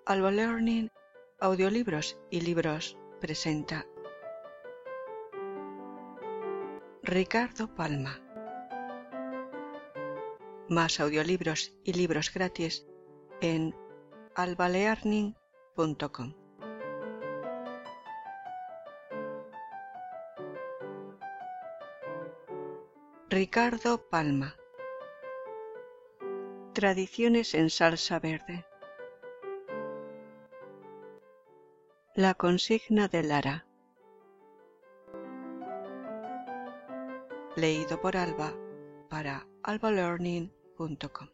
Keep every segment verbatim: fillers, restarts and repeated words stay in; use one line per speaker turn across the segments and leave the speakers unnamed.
Alba Learning, Audiolibros y Libros presenta Ricardo Palma. Más audiolibros y libros gratis en alba learning punto com. Ricardo Palma. Tradiciones en salsa verde. La consigna de Lara. Leído por Alba para alba learning punto com.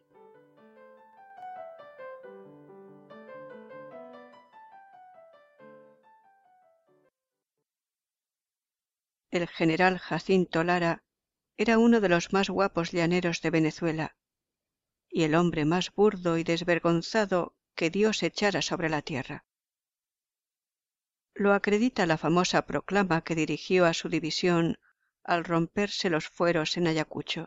El general Jacinto Lara era uno de los más guapos llaneros de Venezuela y el hombre más burdo y desvergonzado que Dios echara sobre la tierra. Lo acredita la famosa proclama que dirigió a su división al romperse los fueros en Ayacucho.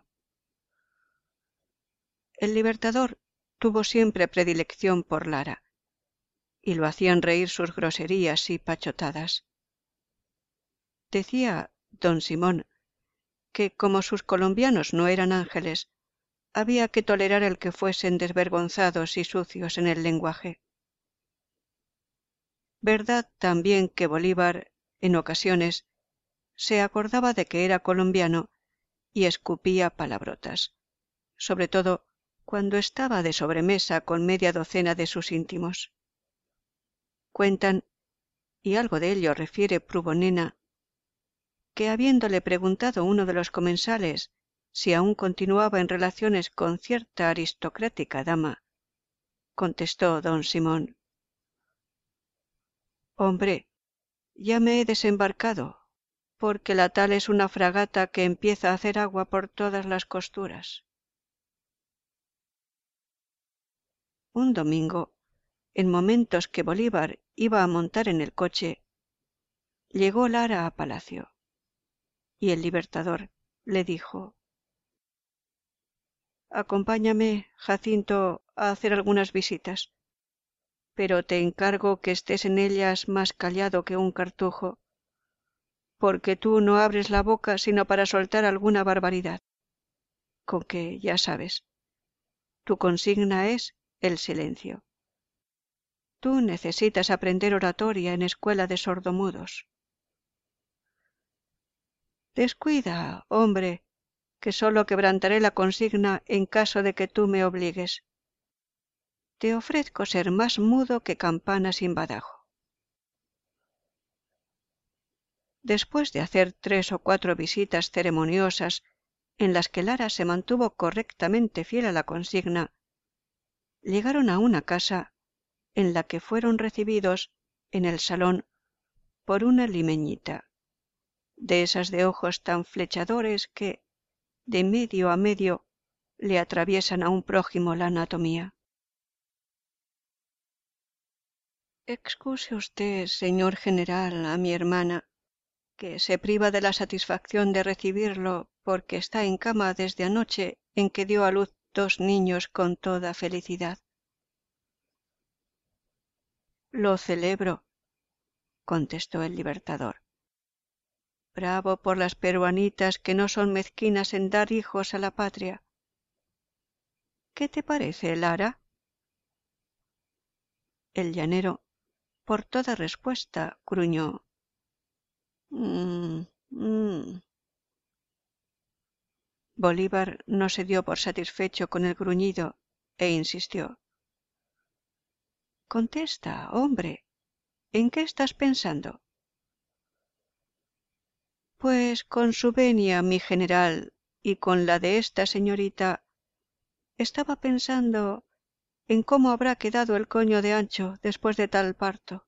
El Libertador tuvo siempre predilección por Lara, y lo hacían reír sus groserías y pachotadas. Decía don Simón que, como sus colombianos no eran ángeles, había que tolerar el que fuesen desvergonzados y sucios en el lenguaje. Verdad también que Bolívar, en ocasiones, se acordaba de que era colombiano y escupía palabrotas, sobre todo cuando estaba de sobremesa con media docena de sus íntimos. Cuentan, y algo de ello refiere Prubonena, que habiéndole preguntado uno de los comensales si aún continuaba en relaciones con cierta aristocrática dama, contestó don Simón: «Hombre, ya me he desembarcado, porque la tal es una fragata que empieza a hacer agua por todas las costuras». Un domingo, en momentos que Bolívar iba a montar en el coche, llegó Lara a palacio, y el Libertador le dijo: «Acompáñame, Jacinto, a hacer algunas visitas, pero te encargo que estés en ellas más callado que un cartujo, porque tú no abres la boca sino para soltar alguna barbaridad, con que, ya sabes, tu consigna es el silencio. Tú necesitas aprender oratoria en escuela de sordomudos». «Descuida, hombre, que sólo quebrantaré la consigna en caso de que tú me obligues. Te ofrezco ser más mudo que campana sin badajo». Después de hacer tres o cuatro visitas ceremoniosas en las que Lara se mantuvo correctamente fiel a la consigna, llegaron a una casa en la que fueron recibidos en el salón por una limeñita, de esas de ojos tan flechadores que, de medio a medio, le atraviesan a un prójimo la anatomía. «Excuse usted, señor general, a mi hermana, que se priva de la satisfacción de recibirlo porque está en cama desde anoche en que dio a luz dos niños con toda felicidad». «Lo celebro», contestó el Libertador. «Bravo por las peruanitas que no son mezquinas en dar hijos a la patria. ¿Qué te parece, Lara?» El llanero, por toda respuesta, gruñó: «Mmm, mmm». Bolívar no se dio por satisfecho con el gruñido e insistió: «Contesta, hombre, ¿en qué estás pensando?» «Pues con su venia, mi general, y con la de esta señorita, estaba pensando en cómo habrá quedado el coño de ancho después de tal parto».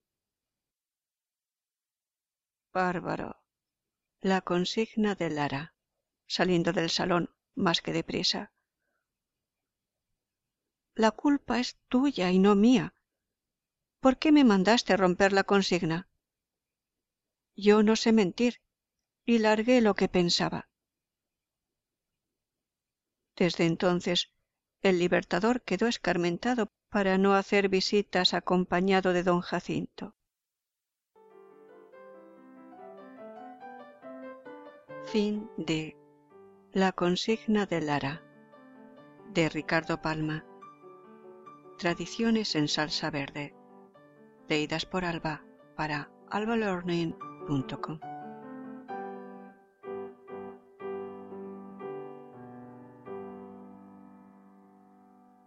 «Bárbaro». La consigna de Lara, saliendo del salón más que deprisa. «La culpa es tuya y no mía. ¿Por qué me mandaste romper la consigna? Yo no sé mentir, y largué lo que pensaba». Desde entonces el Libertador quedó escarmentado para no hacer visitas acompañado de don Jacinto. Fin de La consigna de Lara, de Ricardo Palma. Tradiciones en salsa verde, leídas por Alba para alba learning punto com.